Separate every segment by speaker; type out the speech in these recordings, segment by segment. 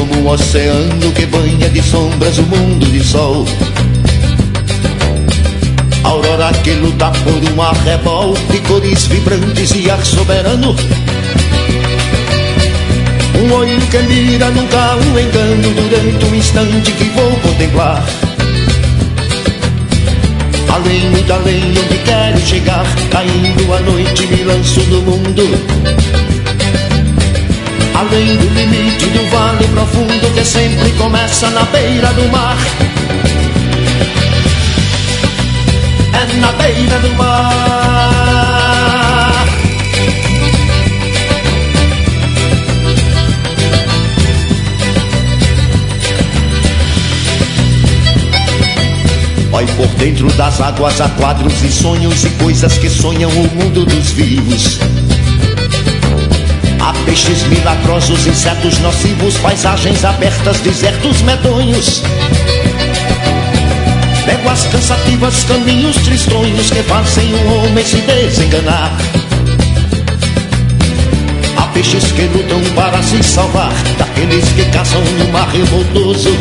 Speaker 1: como um oceano que banha de sombras o mundo de sol. Aurora que luta por um arrebol de cores vibrantes e ar soberano. Um olho que mira nunca um engano durante um instante que vou contemplar. Além, muito além, onde quero chegar, caindo a noite me lanço no mundo. Além do limite do vale profundo que sempre começa na beira do mar. É na beira do mar. Vai por dentro das águas há quadros e sonhos e coisas que sonham o mundo dos vivos. Há peixes milagrosos, insetos nocivos, paisagens abertas, desertos medonhos. Léguas cansativas, caminhos tristonhos que fazem o homem se desenganar. Há peixes que lutam para se salvar daqueles que caçam no mar revoltoso.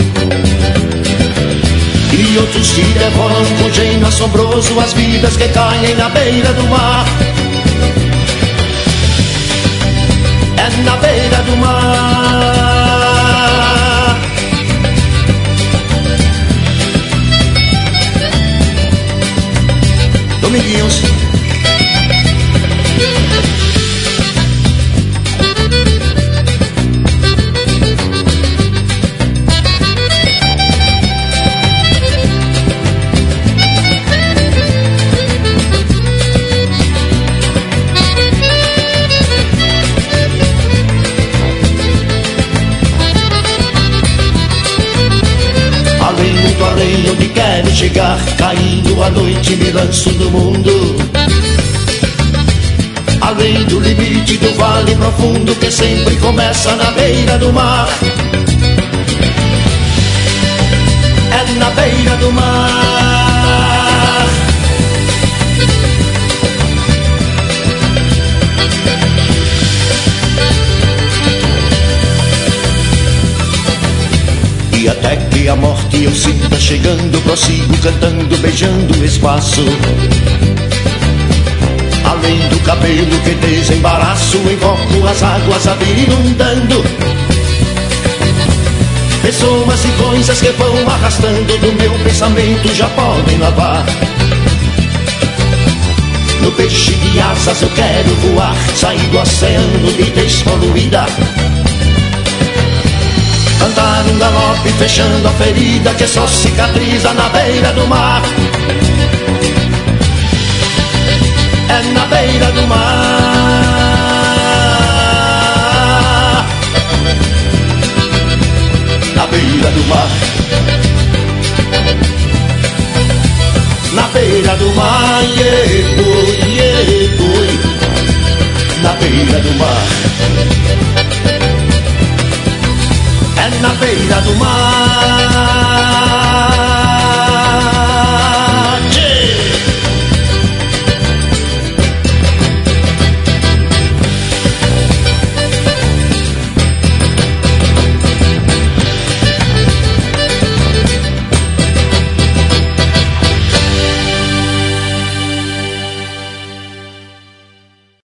Speaker 1: E outros que devoram com gênio assombroso as vidas que caem na beira do mar. É na beira do mar. Dominguinhos. Além onde quero chegar, caindo a noite me lanço no mundo. Além do limite do vale profundo que sempre começa na beira do mar. É na beira do mar. E até que a morte eu sinta chegando, prossigo cantando, beijando o espaço. Além do cabelo que desembaraço, invoco as águas a vir inundando. Pessoas e coisas que vão arrastando do meu pensamento já podem lavar. No peixe de asas eu quero voar, sair do oceano de despoluída. Cantar um galope fechando a ferida que só cicatriza na beira do mar. É na beira do mar. Na beira do mar. Na beira do mar, yeah, boy, yeah, boy. Na beira do mar. É na beira do mar.